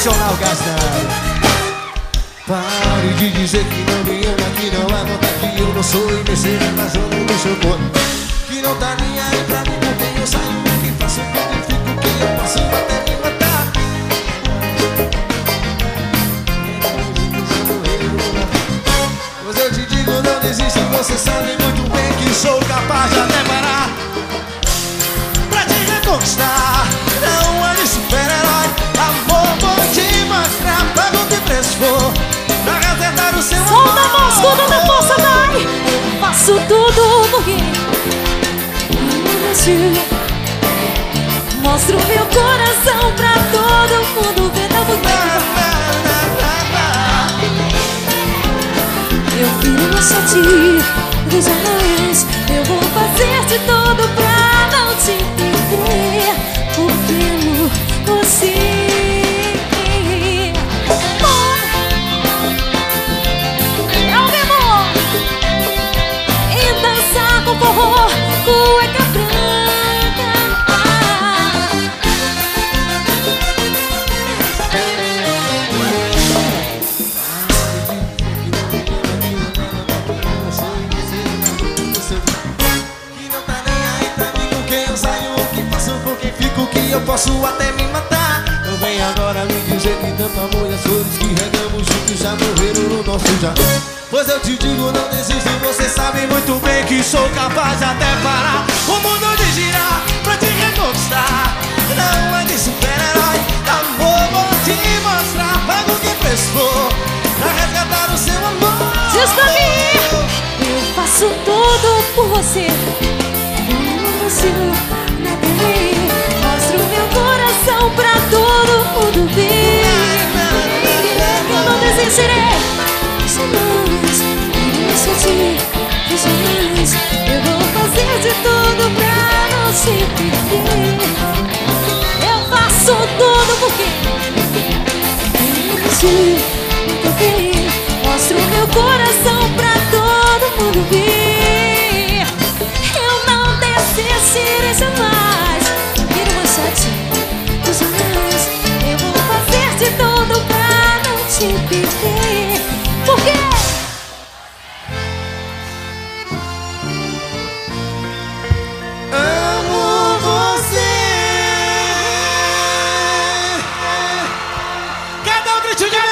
Sensacional, Castanho. Pare de dizer que não me ama, que não é vontade, que eu não sou imbecil, mas eu não deixo corpo. Que não tá nem aí pra mim, porque eu saio, que faço, que fico, que eu posso até me matar. Mas eu te digo, não desiste, você sabe muito bem que sou capaz de até parar pra te reconquistar. Não ande super-herói, amor, vou te mostrar. Paga o que preço for pra reservar o seu amor. Solta a voz, toda a força, vai. Faço tudo porque mostro meu coração pra todo mundo ver da mulher. Eu viro a sentir dos anões. Eu vou fazer de tudo pra não te perder, porque amo você. É o amor e dançar com forró, cueca branca. Que eu posso até me matar. Não vem agora me dizer que tanto amor e as flores que regamos juntos já morreram no nosso jardim. Pois eu te digo, não desiste, você sabe muito bem que sou capaz de até parar o mundo de girar pra te reconquistar. Não é de super-herói, amor, vou te mostrar. Paga o que preço for pra resgatar o seu amor. Diz pra mim, eu faço tudo por você. Mostro meu coração pra todo mundo ver. Eu não desistirei. Jamais, jamais. Eu vou fazer de tudo pra não te perder. Eu faço tudo porque muito bem. Mostro meu coração pra todo mundo ver. Eu não desistirei jamais. Vira uma chatinha, jamais. Eu vou fazer de tudo pra não te perder. Por quê? Amo você. Cada um grite de